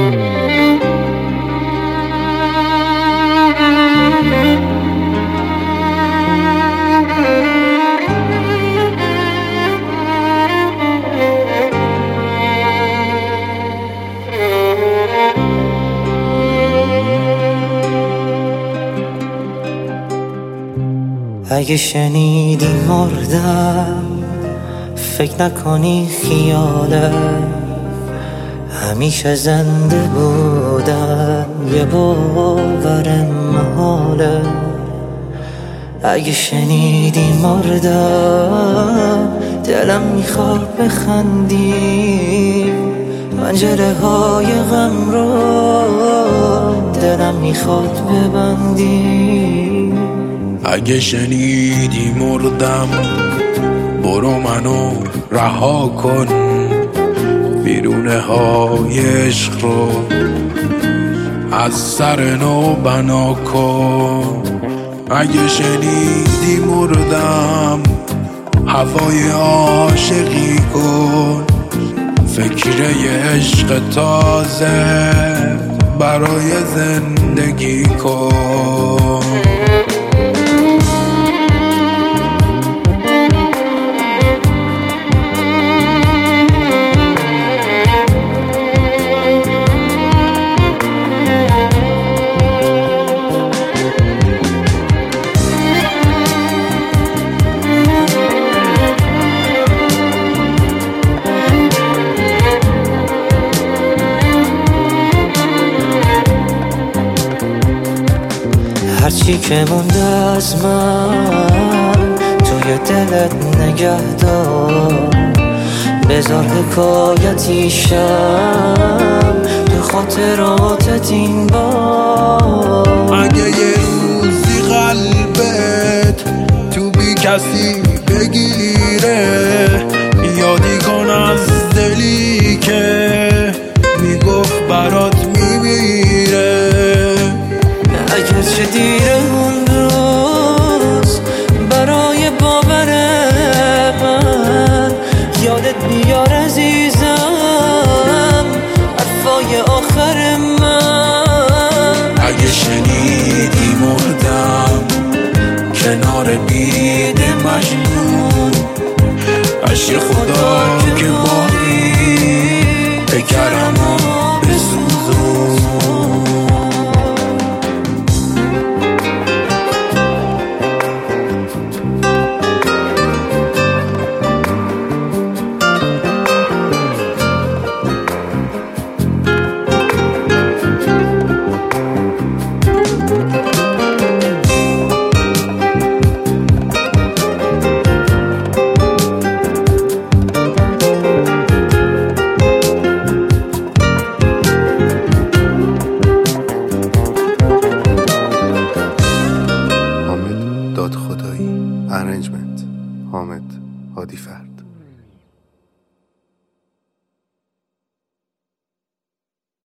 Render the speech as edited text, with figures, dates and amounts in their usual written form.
اگه شنیدی مردم فکر نکنی خیاله، همیشه زنده بودم یه باورم محاله. اگه شنیدی مردم دلم میخواد بخندی، پنجره های غم رو دلم میخواد ببندی. اگه شنیدی مردم برو منو رها کن، بیرونه های عشق رو از سر نو بنا کن. اگه شنیدی مردم هوای عاشقی کن، فکر یه عشق تازه برای زندگی کن. هرچی که مونده از من توی دلت نگه دار، بذار حکایتی شم تو خاطراتت این بار. اگه یه روزی قلبت تو بی کسی بگیره، یادی کن از دلی که میگفت برات میمیره. اگرچه دیره